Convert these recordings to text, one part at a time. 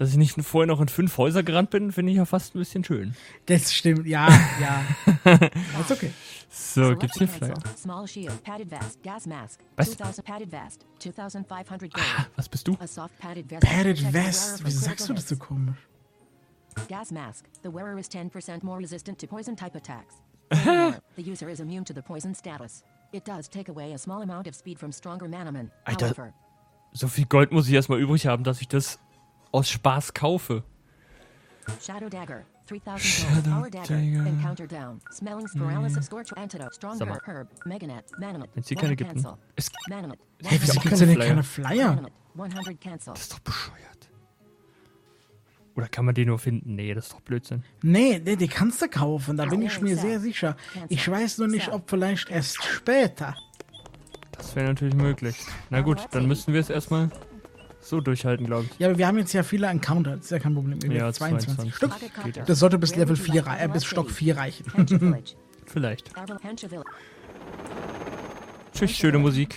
Dass ich nicht vorher noch in 5 Häuser gerannt bin, finde ich ja fast ein bisschen schön. Das stimmt, ja. Ist okay. So, gibt's hier Flyer? Small shield, padded vest, gas mask. Was? 2000 padded vest, 2500 gold. Was bist du? A soft padded vest. Padded protects the wearer Vest. from Wieso sagst critical du das so hits. komisch? Gas mask. The wearer is 10% more resistant to poison type attacks. Furthermore, the user is immune to the poison status. It does take away a small amount of speed from stronger manamen. Alter. However, So viel Gold muss ich erstmal übrig haben, dass ich das aus Spaß kaufe. Shadow Dagger. 3000 gold. Power Dagger. Encounter down. Smelling paralysis scorch antidote. Sag Stronger mal. herb. Meganet. Manamit. Wenn's hier keine 100 gibt, ne? cancel. Es Manamit. Hey, wieso auch gibt's keine denn Flyer. keine Flyer? Manamit. 100 cancel. Das ist doch bescheuert. Oder kann man den nur finden? Nee, das ist doch Blödsinn. Nee, die kannst du kaufen, da bin ich mir sehr sicher. Ich weiß nur nicht, ob vielleicht erst später. Das wäre natürlich möglich. Na gut, dann müssten wir es erstmal so durchhalten, glaube ich. Ja, aber wir haben jetzt ja viele Encounter, das ist ja kein Problem. Wir Ja, haben 22 Stück. Geht ja. Das sollte bis Level 4 bis Stock 4 reichen. Hensha Village. Vielleicht. Hensha Village. Tschüss, schöne Musik.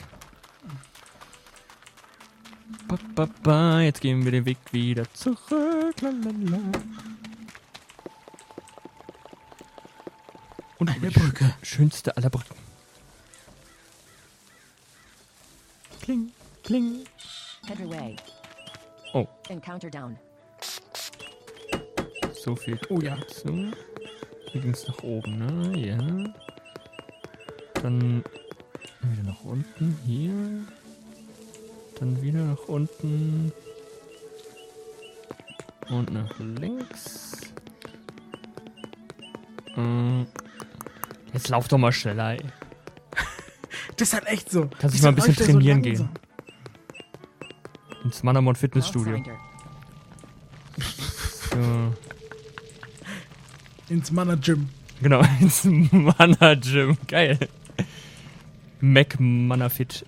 Jetzt gehen wir den Weg wieder zurück. Lalala. Und Eine Brücke. Schönste aller Brücken. Kling, kling. Head away. Oh, Encounter down. so viel. Oh ja. So. Hier ging es nach oben, ne? Ja. Dann wieder nach unten. Hier. Dann wieder nach unten. Und nach links. Jetzt lauf doch mal schneller, ey. Das ist halt echt so. Kannst dich Wieso mal ein bisschen läuft der so trainieren langsam? gehen. Ins Manamon Fitnessstudio. Pathfinder. So. Ins Mana Gym. Genau, ins Mana Gym. Geil. Mac Mana Fit.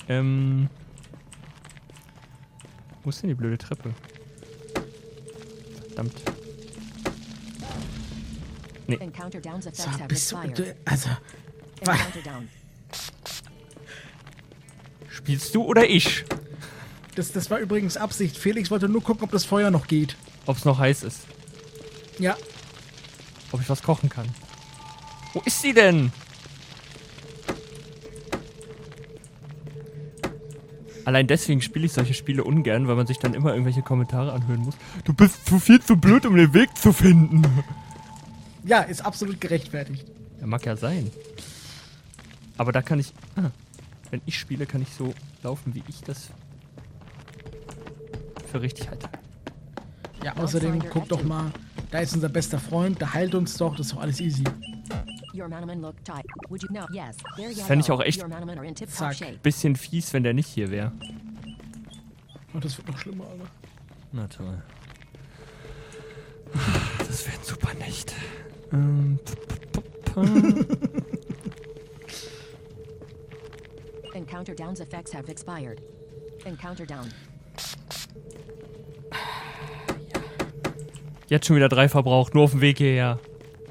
Wo ist denn die blöde Treppe? Verdammt. Encounter down's effects So, have bist expired. du, also, Encounter down. Spielst du oder ich? das war übrigens Absicht. Felix wollte nur gucken, ob das Feuer noch geht. Ob es noch heiß ist. Ja, Ob ich was kochen kann. Wo ist sie denn? Allein deswegen spiele ich solche Spiele ungern, weil man sich dann immer irgendwelche Kommentare anhören muss. Du bist viel zu blöd, um den Weg zu finden. ja, ist absolut gerechtfertigt. Ja, mag ja sein. Aber da kann ich... wenn ich spiele, kann ich so laufen, wie ich das für richtig halte. Ja, außerdem, guck doch mal, da ist unser bester Freund, der heilt uns doch, das ist doch alles easy. Your manamen look tight. Would you know? Yes. They're yellow. fänd ich auch echt- Your manamen are in tip-top Zack. shape. Bisschen fies, wenn der nicht hier wäre. Und das wird noch schlimmer, Alter. Na toll. Das wird super nicht. Encounter down's effects have expired. Encounter down. Jetzt schon wieder 3 verbraucht, nur auf dem Weg hierher.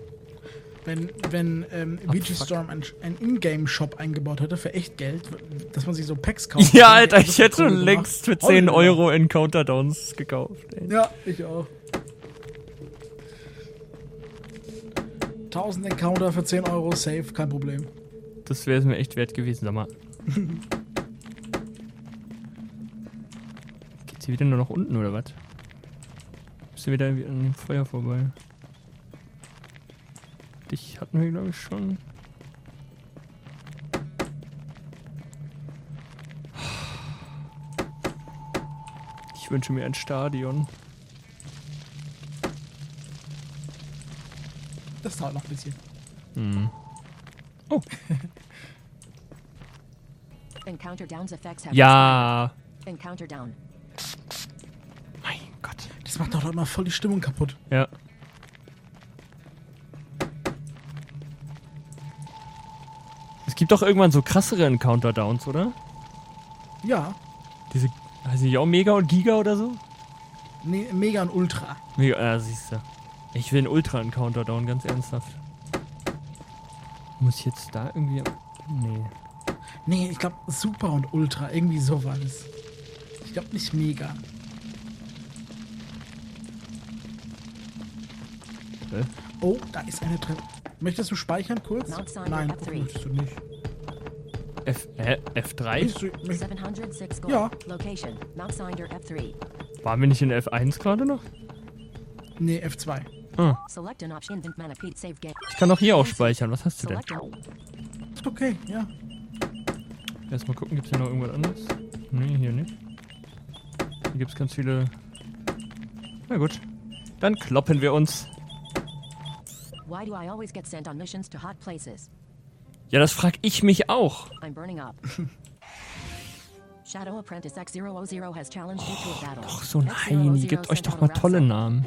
Wenn VG-Storm ein Ingame-Shop eingebaut hätte für echt Geld, dass man sich so Packs kauft. Ja, dann Alter, hätte ich er hätte so schon Kohle längst für gemacht. 10 Heute Euro Encounter Downs gekauft. Ey. noch. Ja, ich auch. 1000 Encounter für 10 Euro, safe, kein Problem. Das wäre es mir echt wert gewesen, sag mal. Geht's hier wieder nur nach unten, oder was? Bist du wieder irgendwie an dem Feuer vorbei? Dich hatten wir, glaube ich, schon. Ich wünsche mir ein Stadion. Das dauert noch ein bisschen. Encounter down's effects have Ja. expired. Encounter down. Mein Gott. Das macht doch immer voll die Stimmung kaputt. Ja. Es gibt doch irgendwann so krassere Encounter-Downs, oder? Ja, Diese, weiß ich auch, Mega und Giga oder so? nee, Mega und Ultra. Mega, siehst du. Ich will einen Ultra-Encounter-Down, ganz ernsthaft. Muss ich jetzt da irgendwie... Nee. Nee, ich glaube Super und Ultra, irgendwie so war das. Ich glaube nicht Mega. Oh, da ist eine drin. Möchtest du speichern kurz? Mount Sinai Nein, F3. möchtest du nicht. F3? Möchtest du, 706 gold. Ja. Location, Mount Sinai F3. Waren wir nicht in F1 gerade noch? nee, F2. Select an option, invent mana, feed, save game. Ich kann auch hier auch speichern. Was hast du denn? Select an Ist okay, ja. Erstmal gucken, gibt's hier noch irgendwas anderes? Nee, hier nicht. Hier gibt's ganz viele... Na gut. Dann kloppen wir uns. Why do I always get sent on missions to hot places? Ja, das frag ich mich auch. I'm burning up. Shadow Apprentice X000 has challenged you to a battle. Ach so, nein, ihr gebt euch doch mal tolle Namen.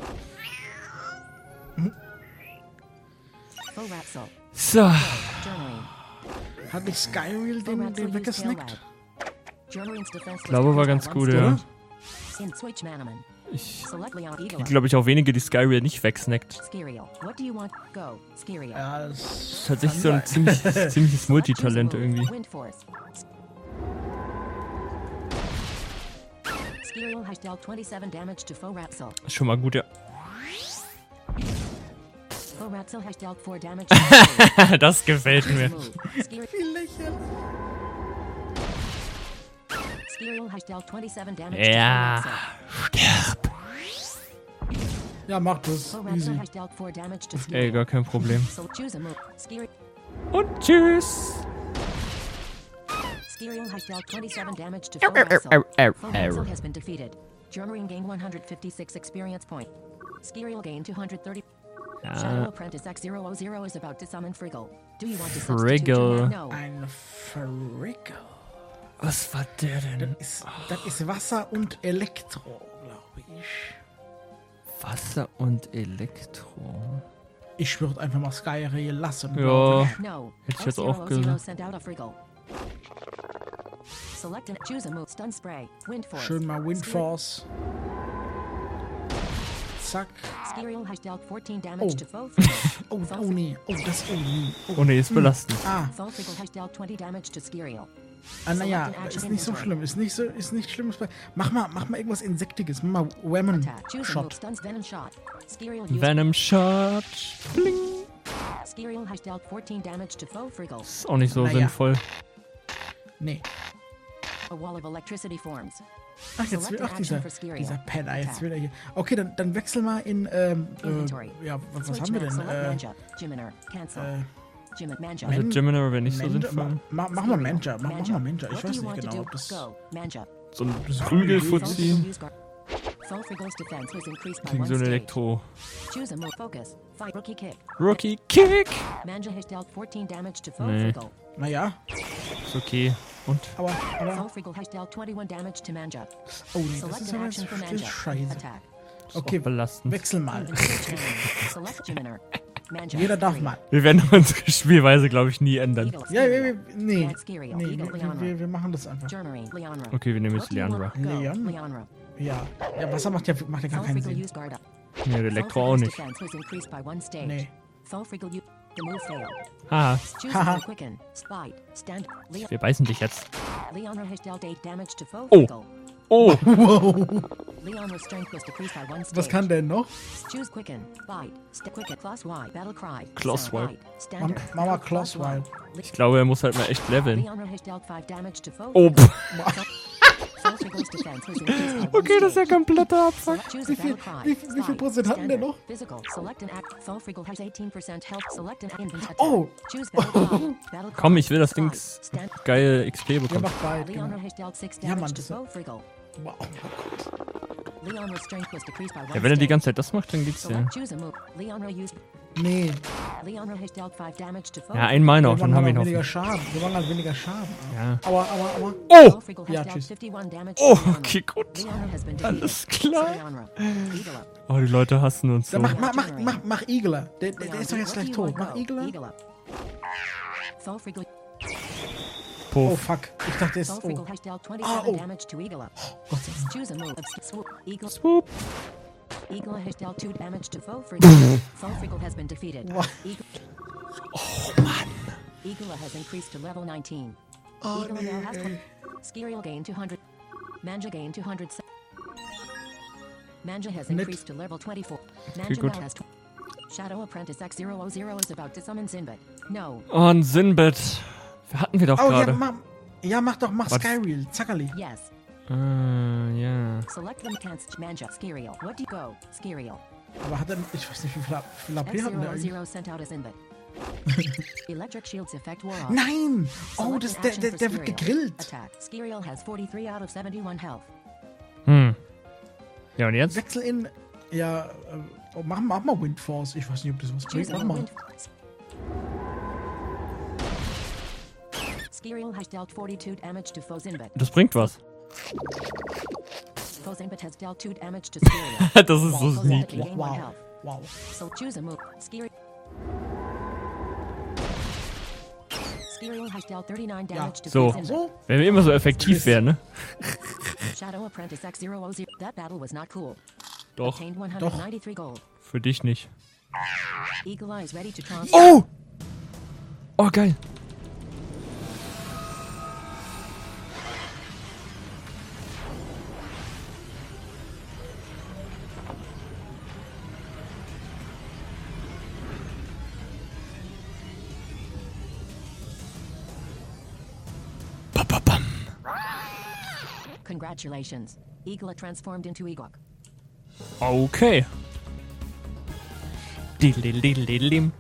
Foratzel. So. Journeying. Hat nicht Skyreal den weggesnackt? Journeying's defense. Ich glaube, war ganz gut, ja. In Switch Manaman. Ich Select Leon Eagle. glaube ich auch wenige, die Skyreal nicht wegsnackt. Skiriel. What do you want? Go. Skiriel. Ja, das Tatsächlich so ein ziemliches Multitalent irgendwie. Wind Force. Skiriel has dealt 27 damage to Foratzel. Ist schon mal gut, ja. Foratzel has dealt 4 damage to Skiriel. Das gefällt mir. Skiriel has dealt 27 damage to Ja. Foratzel. Sterb. ja, mach das. Foratzel Easy. has dealt 4 damage to Ey, Skiriel. gar kein Problem. So choose a move. Und tschüss. Skiriel has dealt 27 damage to Foratzel. Foratzel Error. has been defeated. Journeying gained 156 experience point. Skiriel gained 230. Shadow Ja, Apprentice X000 is about to summon Friggle. Do you want to Friggle. substitute your mana? No. Ein Frickel. was war der denn? Das ist Wasser und Elektro, glaube ich. Wasser und Elektro. Ich würde einfach mal Skyreal lassen. Ja, No. hätte ich jetzt auch X000 gesagt. sent out a Friggle. Select and choose a move. Stun Spray. Wind Force. Schön mal Windforce. Zack. Skiriel has dealt 14 damage Oh. to foe Friggle. Oh nee. Oh, das nee. Oh ne, ist belastend. Ah, Foe Friggle has dealt 20 damage to Skiriel. naja, ist nicht so schlimm. Ist nicht schlimm. Mach mal irgendwas Insektiges. Mach mal Venom Attack. Choose a move. Shot. Stuns Venom Shot. Skiriel used. Venom Shot. Bling. Skiriel has dealt 14 damage to foe Friggle. Ist auch nicht so Naja. sinnvoll. Nee. A wall of electricity forms. Ach, jetzt will auch dieser Penner. Jetzt will er hier. Okay, dann wechsel mal in, Inventory. ja, was Switch haben wir map. denn? Select Manja. Jiminer. Cancel. Manja. Also Gemini wäre nicht so Manja, sinnvoll. mach mal Manja. Mach mal Manja. Ich What do weiß you nicht want to genau, do? ob das... Go. Manja. So ein Prügelfuzzi Foe Friggle's defense was increased by gegen 1 so ein stage. Elektro. Choose a move. Focus. Fight. Rookie kick. Rookie Kick. Manja has dealt 14 damage to foe Nee. Friggle. Naja, Ist okay. Und? aber... Foe Friggle has dealt 21 damage to Manja. Oh nee, das Select ist an aber action for das ist Manja. scheiße. Attack. Ist Okay, auch belastend. wechsel mal. Select Jiminer. Manja. Jeder darf Fury. mal. Wir werden unsere Spielweise, glaube ich, nie ändern. Eagle. Ja, Skiriel. nee, Red Skiriel. nee, Eagle. Leonra. wir machen das einfach. Journey. Leonra. Okay, wir nehmen What jetzt do you Leandra. want? Go. Leon? Leonra. Ja, Wasser macht ja gar Foe keinen Friggle Sinn. used guard up. Nee, der Elektro auch nicht. Defense was increased by 1 stage. Nee. Foe Friggle used. The move failed. Haha, Choose Haha. a quicken. Spite. Stand. wir beißen dich jetzt. Leonra has dealt 8 damage to foe Oh. Friggle. Oh, Leonra's strength was decreased by 1 stage. Was kann der noch? Choose quicken. Bite. Quicken. Class Y. Battle cry. Class Sound Y. bite. Standard. Mach mal No, Class Y. ich glaube, er muss halt mal echt leveln. Leonra has dealt 5 damage to foe Oh, Friggle. Foe Friggle's defense was increased by 1 okay, das ist ja stage. kompletter Abfuck. Choose a battle cry. wie viel Spite. Prozent hatten der Standard. noch? Physical. Select an act. Foe Friggle has 18% health. Select an invent attack. Oh. Choose battle cry. Battle Komm, cry. ich will das Ding Spite. Stand. geil XP Ja, bekommen. mach beide. Leonra Genau. has dealt 6 Ja, damage Mann, to das- foe Friggle. Wow. Leonra's strength was decreased by 1 Ja, wenn er die stage. ganze Zeit das macht, dann geht's ja. Select choose a move. Leonra used. Nee, Leonra has dealt 5 damage to foe. Ja, einmal noch, wir dann machen haben wir halt ihn weniger auf. Schaden. Wir machen halt weniger Schaden. Ja. Aber. Oh! Foe Friggle has Ja, dealt tschüss. 51 damage Oh, to Leonra. okay, gut. Leonra has been defeated. Alles klar. Leonra. Eagle up. Oh, die Leute hassen uns so. Dann mach Igler. Der ist doch jetzt gleich tot. Mach Igler. Eagle up. Foe Friggle. Oh, Puff. fuck. Ich dachte, der ist. Foe Oh. Friggle has dealt 27 Ah, oh. damage to Eagle up. Gott sei Dank. Choose a move. Swoop. Eagle. Swoop. Eagle has dealt 2 damage to Foe Friggle. Foe Friggle has been defeated. What? Eagle. Oh, Mann. Eagle has increased to level 19. Oh, Eagle nee, now has ey. Skiriel gained 200. Manja gained 200. Manja has Nett. increased to level 24. Manja gut. now has Shadow Apprentice X000 is about to summon Sinbad. No. Oh, ein Sinbad. Hatten wir doch Oh, gerade. mach Was? Skyreel. Zackerli. Yes. Ja. Select them against Manja. Skiriel. What do you go? Skiriel. Aber hat er, ich weiß nicht, wie viel AP hat der eigentlich? X00 sent out a Sinbad. Electric Shields effect wore off. Nein! Oh, Select das, an der, action der, for der wird Skiriel. gegrillt. Attack. Skiriel has 43 out of 71 health. Ja, und jetzt? Wechsel in. Ja, mach mal Windforce. Ich weiß nicht, ob das was bringt. Choose Mach a mal. wind. Skiriel has dealt 42 damage to foe Sinbad. Das bringt was. Foe Sinbad has dealt 2 damage to Skiriel. Das ist so Foe Sinbad niedlich. gained 1 Wow. health. Wow. So choose a move. Skiriel has dealt 39 damage to So. foe Sinbad. So? Wenn wir immer so effektiv wären, ne? Shadow Apprentice X000. That battle was not cool. Doch. Obtained 193 gold. Für dich nicht. Eagle Eye is ready to transfer. Oh! Oh, geil. Ba-ba-bam. Congratulations. Eagle transformed into Egok. Okay. Diddle-diddle-diddle-dim.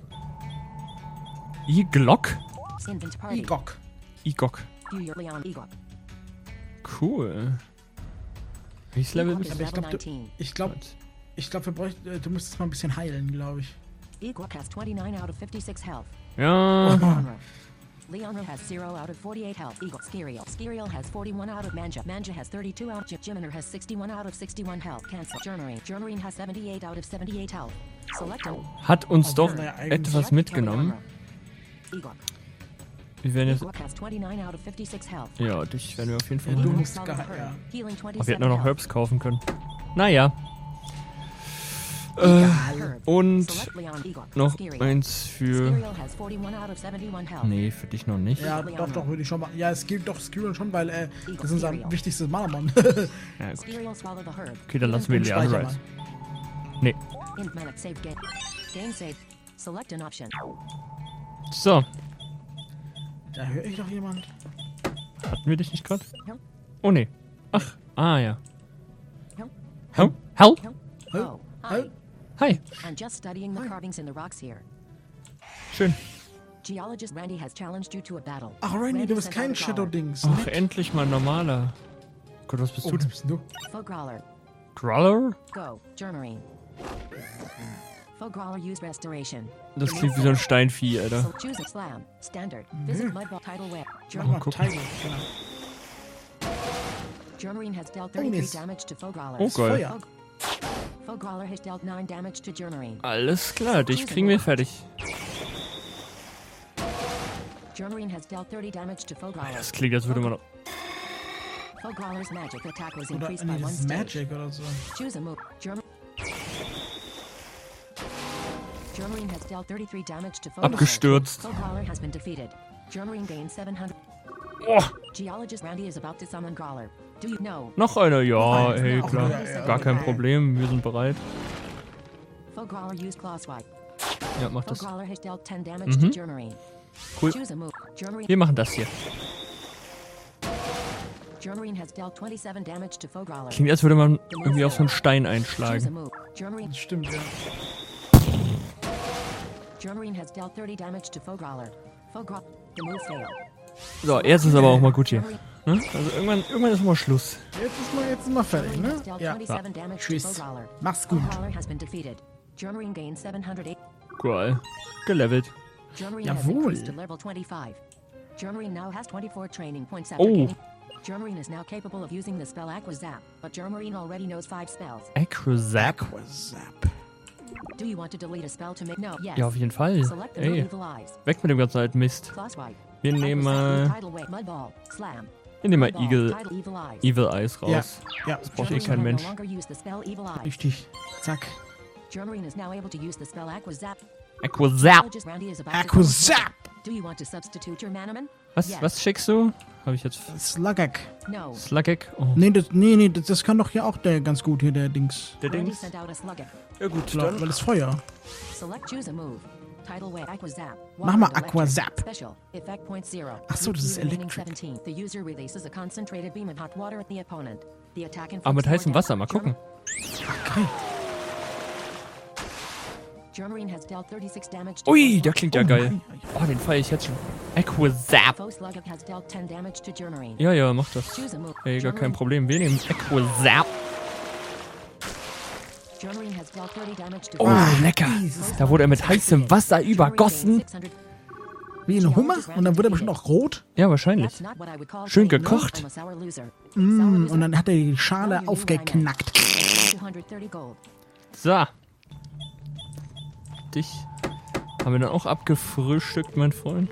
Iglock? Sinbad party. Igok. Igok. View your Leon Egok. Cool. Welches Level Egok bist is du? level glaub, du- 19. Ich glaube, wir bräuchten. Du müsstest mal ein bisschen heilen, glaube ich. Egok has 29 out of 56 health. Ja. Leonra. Leonra has 0 out of 48 health. Eagle. Skiriel. Skiriel has 41 out of Manja. Manja has 32 out. Jiminer has 61 out of 61 health. Cancel. Journering. Journering has 78 out of 78 health. Select a. Hat uns Okay, doch naja, eigentlich- etwas mitgenommen. Egok. Wir werden jetzt. Egok has 29 out of 56 health. Ja, dich werden wir auf jeden Fall Du machen. musst Follow the gar. herd. Ja. Healing Aber 27 wir hätten auch noch health. Herbs kaufen können. Naja. Herb. Und Select Leon Egok. noch Skiriel. eins für. Skiriel has 41 out of 71 health. Nee, für dich noch nicht. Ja, doch, würde ich schon mal. Ja, es gilt doch Skirren schon, weil das ist unser wichtigstes Mana-Mann. Ja, gut. Skiriel swallow the herb. Okay, dann lassen wir Und Leon speicher Rise. Nee. Int minute save game. Game save. Select an option. So. Da höre ich doch jemand. Hatten wir dich nicht gerade? Ja. Oh nee. Ach. Ah ja. Ja. Hell? Hell? Oh, hi. Hey. Hi. I'm just studying the carvings in the rocks here. Schön. Geologist Randy has challenged you to a battle. Ach, Randy, du bist sent out kein a Growler. Shadow-Dings. Ach, endlich mal ein normaler. Gott, was bist Oh, du was denn? bist denn du? Foe Growler. Growler? Go. Journering. Foe Growler use restoration. Das klingt wie so ein Steinvieh, Alter. So choose a slam. Standard. Visit Mudball Tidal Web. Mach mal gucken. Tiger. Genau. Journering has dealt Oh, 33 Mist. damage to Foe Growler. Oh, geil. Feuer. Foe Growler has dealt 9 damage to Journering. Alles klar, dich kriegen wir fertig. Journering has dealt 30 damage to Foe Growler. Das klingt, als würde man... Foe Growler's magic attack was Oder increased nee, by das 1 ist stage. Magic oder so. Choose a move. Journering has dealt 33 damage to Foe Growler. Abgestürzt. Foe Growler has been defeated. Journering gains 700. Oh, Geologist Randy is about to summon Growler. Do you know? noch einer. Ja, einer. ey, Noch klar. einer, ja. Gar kein Problem, wir sind bereit. Foe Growler used Claw Swipe. Ja, mach Foe das. Growler has dealt 10 damage to Journering. Cool. Choose a move. Wir machen das hier. Journering has dealt 27 damage to Foe Growler. Klingt, als würde man irgendwie auf so einen Stein Choose a einschlagen. move. Journering Das stimmt, ja. Journering has dealt 30 damage to Foe Growler. Foe Growler. The move failed. So, jetzt ist aber auch mal gut hier. Ne? Also irgendwann ist mal Schluss. Jetzt ist mal fertig, Journering ne? has dealt Ja. 27 damage to Tschüss. Foe Growler. Mach's Foe gut. Growler has been defeated. Journering gains 708. Cool. Gelevelt. Journering has Jawohl. increased to level 25. Journering now has 24 training points after Oh. gaining. Journering is now capable of using the spell Aqua Zap, but Journering already knows 5 spells. Acrozap. Aquazap. Do you want to delete a spell to make no? Yes. Ja, auf jeden Fall. Select the move Ey, Evil Eyes. weg mit dem ganzen alten Mist. Claw Swipe. Wir nehmen Aqua Zap, mal, Tidal Wave, Mudball, Slam. wir nehmen mal Mudball, Eagle, Tidal Evil Eyes. Evil Eyes raus. Ja, Das braucht eh Journering kein will Mensch. no longer use the spell Evil Eyes. richtig. Zack. Journering is now able to use the spell Aqua Zap. Acrozap. Geologist Randy is about to Aquazap! Do you want to substitute your Manaman? Was schickst du? Habe ich jetzt... Slugak. No. Slugek? Oh, Nee, das kann doch hier auch der ganz gut hier, der Dings. der Already Dings. sent out a slugger. Ja gut, Weil das Feuer. Select choose a move. Tidal Wave Aquazap. Mach mal Water and Aquazap. electric. Special. Effect point 0. Ach so, das ist Remaining Electric. 17. The user releases a concentrated beam of hot water at the opponent. The attack inflicts Aber mit more heißem damage. Wasser, mal gucken. Okay. Journarine has dealt 36 damage to Ui, foe der klingt ja Oh geil. mein. Oh, den feiere ich jetzt schon. Aquazap. Foe Slugger has dealt 10 damage to Journarine. Ja, mach das. Choose a move. Ey, gar kein Journarine- Problem. Wir nehmen Aquazap. Journarine has dealt 30 damage to Oh, foe. lecker. Da wurde er mit heißem Wasser übergossen. Wie ein Hummer? Und dann wird er bestimmt auch rot. Ja, wahrscheinlich. Schön gekocht. Und dann hat er die Schale aufgeknackt. 230 gold. So. Dich haben wir dann auch abgefrühstückt, mein Freund.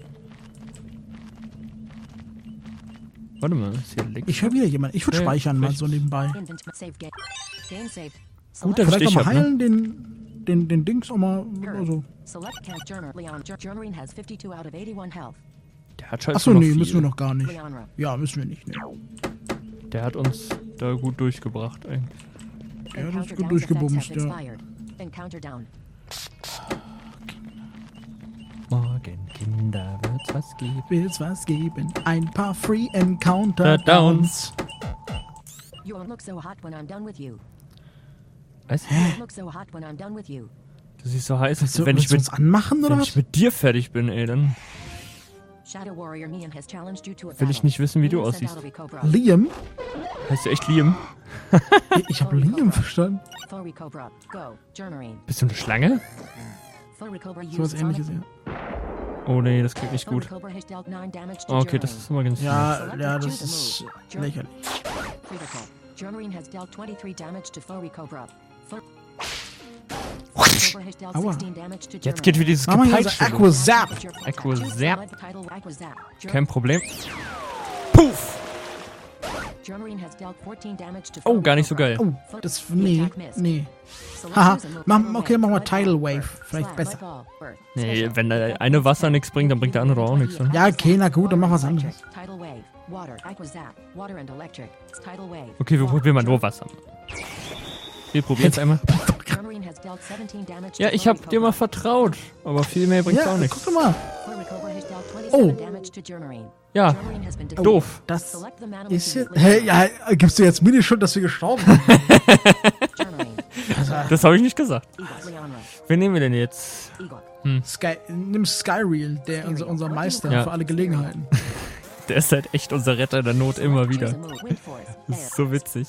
Warte mal, ist hier links? Ich höre wieder jemanden. Ich würde Ja, speichern mal vielleicht. so nebenbei. Save game. Game saved. Gut, dass ich Vielleicht dich noch mal hab, ne? heilen, den Dings auch mal so. Select cast Leon. Journarine has 52 out of 81 health. Der hat scheiße Achso, noch nee, viel. müssen wir noch gar nicht. Leonra. Ja, müssen wir nicht. Nee. Der hat uns da gut durchgebracht eigentlich. Ja, das ist Encounter gut downs durchgebumst, effects ja. have expired. Encounter down. Morgen, Kinder, wird's was geben. Will's was geben? Ein paar Free Encounter Downs. You won't look so hot when I'm done with you. Was? You won't look so hot when I'm done with you. Du siehst so heiß, So, wenn ich willst du uns anmachen oder wenn was? ich mit dir fertig bin, ey, dann Shadow Warrior Mian has challenged you to a will ich nicht wissen, wie du Mian sent aussiehst. out a Cobra. Liam? Heißt du echt Liam? Ich habe Liam verstanden. Furry Cobra. Go. Journarine. Bist du eine Schlange? Furry Cobra So was uses ähnliches, sonic- ja. Oh nee, das klingt nicht Furry gut. Cobra has dealt 9 damage to Oh, okay, das Journarine. ist immer ganz Ja, das ist lächerlich. Critical. Journarine has dealt 23 damage to Furry Cobra. Furry Cobra has dealt Aua. 16 damage to Jetzt geht wieder dieses Mach mal hier so Gepeitsche. Aquazap. Aquazap. Aquazap. Kein Problem. Puff! Journarine has dealt 14 damage to Oh, gar nicht so geil. Oh, das, nee. Haha, okay, machen wir Tidal Wave. Vielleicht besser. Nee, wenn der eine Wasser nichts bringt, dann bringt der andere auch nichts. Ne? Ja, okay, na gut, dann machen wir was anderes. Tidal Wave. Water. Aquazap. Water and electric. Tidal Wave. Okay, wir probieren mal nur Wasser. Wir probieren es einmal. Journarine has dealt 17 damage Ja, to ich Furry hab dir mal Cobra. vertraut. Aber viel mehr bringt's Ja, auch nichts. guck doch mal. Furry Cobra has dealt 27 Oh. damage to Journarine. Ja, Journarine has been defeated. doof. Das Select the man ist who jetzt... is Hey, ja, gibst du jetzt mir die Schuld, dass wir gestorben sind? Journarine. Das habe ich nicht gesagt. Egot. Leonra. Wen nehmen wir denn jetzt? Egot. Nimm Skyreal, der unser Meister Ja. für alle Gelegenheiten. Der ist halt echt unser Retter der Not immer wieder. Choose a move. Wind Force. Das ist so witzig.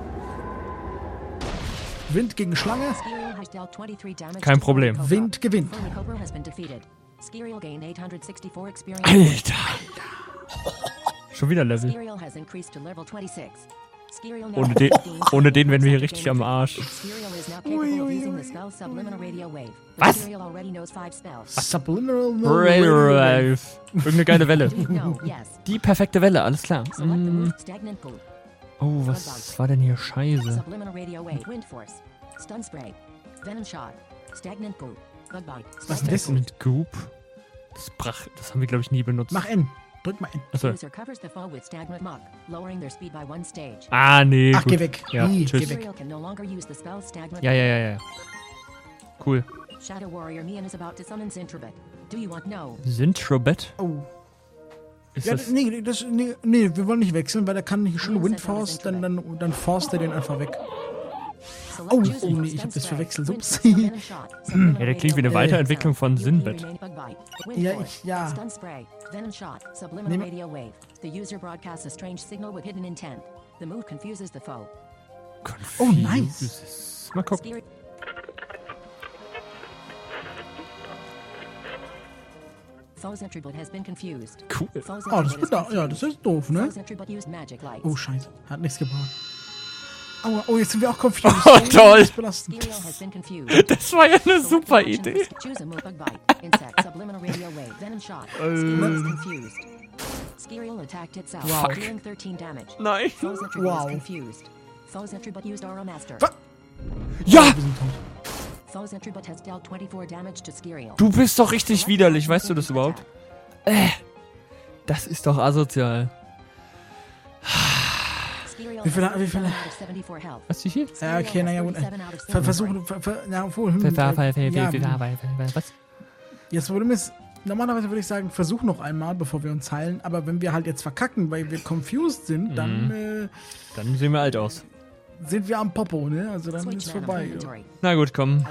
Wind gegen Schlange, Skiriel has dealt 23 damage Kein to Furry Problem. Cobra. Wind gewinnt. Furry Cobra has been defeated. Skiriel gained 864 experience. Alter. Schon wieder Level. Skiriel has increased to level 26. Skiriel now Ohne den, has 15 ohne den wären wir hier damage richtig am Arsch. Skiriel is now capable of using the spell Subliminal Radio Wave. But Was? Skiriel already knows 5 spells. Subliminal Rave. Irgendeine geile Welle. Do you know? Yes. Die perfekte Welle, alles klar. Select the move Stagnant Pool. Oh, was war denn hier Scheiße? Subliminal Radio Wave. Wind Force. Stun Spray. Venom Shot. Stagnant Pool. Bug Bite. Was ist das denn? Mit Goop? Das haben wir, glaube ich, nie benutzt. Mach N. Drück mal N. Achso. User covers the foe with stagnant muck, lowering their speed by 1 stage. Ah, nee, Ach, gut. geh weg. Ja, Geh tschüss. weg. Skiriel can no longer use the spell Stagnant. Ja. Cool. Shadow Warrior Mian is about to summon Zintrabet. Do you want no? Sintrobet? Oh. Ist Ja, das... nee, wir wollen nicht wechseln, weil der kann nicht schon Windforce, dann forst er den einfach weg. Select Oh, choose a move, nee, ich hab Stun das Spray, verwechselt. Wind Ups. Force, Venom Shot, Subliminal Ja, der klingt wie eine Radio Wave. Weiterentwicklung von You Sinbad. remain Bug Bite. Wind Ja, Force, ja. Stun Spray, Venom Shot, Subliminal Nehm- Radio Wave. The user broadcasts a strange signal with hidden intent. The move confuses the foe. Oh, nice. Mal gucken. Skiri- Foe's attribute has been confused. Cool. Foe's Oh, das attribute ist is ja, das confused. ist doof, ne? Foe's attribute used magic lights. Oh, scheiße. Hat nichts gebracht. Aua, oh, jetzt sind wir auch confused. Oh, toll. Das ist belastend. Skiriel has been confused. Das war ja eine Select super an action. Idee. Choose a move, bug bite. Insect, subliminal radio wave, venom shot. Skiriel is confused. Skiriel attacked itself, Wow. dealing 13 damage. Nein. Foe's attribute Wow. is confused. Foe's attribute used Aura Master. Was? Ja! Wir sind tot. Foe's attribute has dealt 24 damage to Skiriel. Du bist doch richtig widerlich, weißt du das überhaupt? Das ist doch asozial. Wie viele? Was ist hier? Ja, okay, naja, gut. Versuchen, ja, obwohl. Was? Jetzt würde mir normalerweise würde ich sagen, versuch noch einmal, bevor wir uns heilen. Aber wenn wir halt jetzt verkacken, weil wir confused sind, dann Dann sehen wir alt aus. sind wir am Popo, ne? Also dann ist vorbei. Na gut, komm.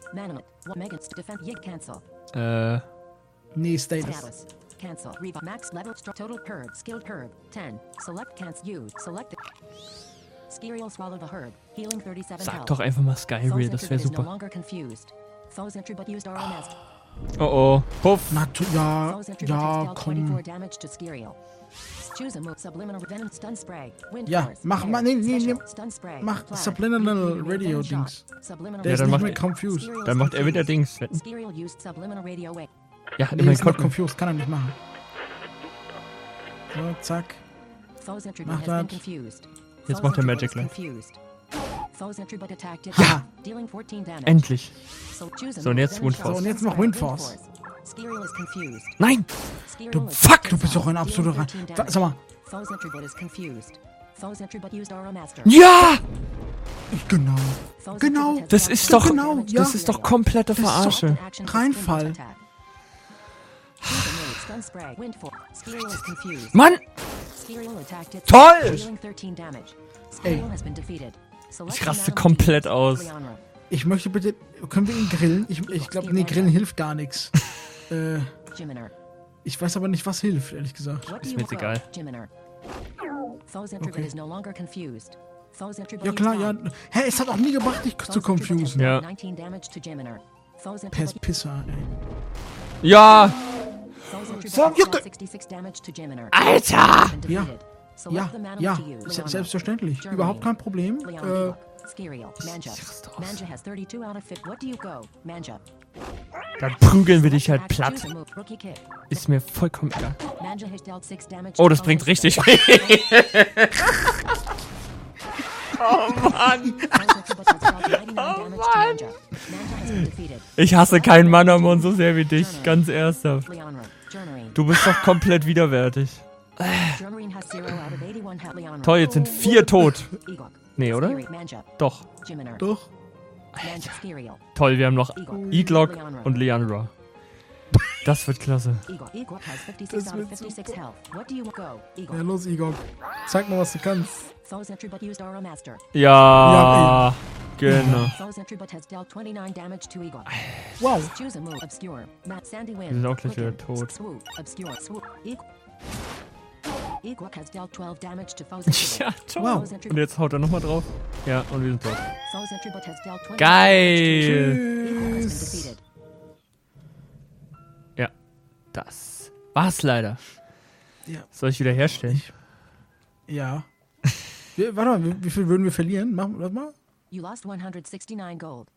Nee, Status. Cancel. Max level total herb. Skilled herb. 10. Select cancel use. Select. Skiriel swallow the herb. Healing 37 Sag health. doch einfach mal Skyreal, das wäre No super. longer confused. Foes entry but used our nest. Oh, Puff. Ja, Foes entry ja, but dealt komm. 24 damage to Skiriel. Choose a move. Subliminal venom stun spray. Wind Ja, force. mach Air, mal, nee, special, stun spray. mach Flash, Subliminal venom Radio shot. Dings. Subliminal Der ist dann nicht macht mehr er- confused. Skiriel Dann is macht er wieder confused. Dings. Wetten? Skiriel used subliminal radio wave. Ja, Nee, immerhin ist noch gucken. confused, kann er nicht machen. So, zack. Foes entry Mach but has been das. confused. Jetzt Foes macht er entry but Magic is Light. confused. Foes entry but attacked it. Ja. Dealing 14 damage. Endlich. So choose a So, und move, jetzt venom Wind shot. Force. So, und jetzt noch Wind Force. Skiriel is confused. Nein! Skiriel Du is Fuck, du confused. bist doch ein Dealing absoluter... 13 damage. Sag mal. Foes entry but is confused. Foes entry but used Aura Master. Ja! Genau. Foes Genau. entry but has Das dealt ist 14 doch, Genau, damage ja. das to ist doch Skiriel. komplette ist doch- Verarsche. Action Reinfall. to attack. Choose a move, stun spray, wind force. Skiriel is confused. Mann! Skiriel attacked it. Toll! Dealing 13 damage. Skiriel has been defeated. Select Ich raste another komplett team. aus. Leonra. Ich möchte bitte... Können wir ihn grillen? Ich glaube, nee, grillen hilft gar nichts. Jiminer. Ich weiß aber nicht, was hilft, ehrlich gesagt. What do Ist you mir jetzt vote? egal. Jiminer. Foes entry but is no longer confused. Foes entry but Ja used klar, ja. one. Hä, es hat auch nie gebracht, dich zu Foes entry but has confusen. Ja. dealt 19 damage to Jiminer. Foes entry but Pisser, ey. Ja! Foes entry So, but has Jucke. dealt 66 damage to Jiminer. Alter! Has been Ja. defeated. Select Ja, the mana ja. to use. Leonra. Selbstverständlich. Germany. Überhaupt kein Problem. Leon, Skiriel, Manja. raste aus. Manja has 32 out of 50. What do you go? Manja. Dann prügeln wir dich halt Action, platt. choose a move, rookie kick. Ist mir vollkommen egal. Manja has dealt 6 damage Oh, to das bringt Foes richtig entry. weh. Oh Mann! Foes entry but has dealt 99 damage to Manja. Manja has been defeated. Ich hasse keinen Manamon so sehr wie dich, ganz ernsthaft. Leonra. Journering. Du bist doch komplett widerwärtig. Journering has 0 out of 81 health. Leonra. Toll, jetzt sind 4 tot. Igok. Nee, oder? Skiri, Manja. Doch. Jiminer. Doch. Manja. Skiriel. Toll, wir haben noch Igok. Iglok Leonra. und Leandra. Das wird klasse. Igok. Igok has 56 Das out of wird 56 health. What do you go? Igok. Ja, los, Igor. Zeig mal, was du kannst. Foes entry but used Aura Master. Ja, genau. Foes entry but has dealt 29 damage to Igor. Wow. Choose a move. Obscure. Matt Sandy Wind. Wir sind auch gleich Quicken. wieder tot. Swoop. Obscure. Swoop. Igor has dealt 12 damage to Foes entry. Ja, toll. Wow. Foes entry Und jetzt haut er nochmal drauf. Ja, und wir sind tot. Foes entry but has dealt 20 Geil! Igor has been Tschüss. defeated. Ja, das war's leider. Ja. Soll ich wieder herstellen? Ja. Warte mal, wie viel würden wir verlieren? Mach das mal. You lost 169 gold.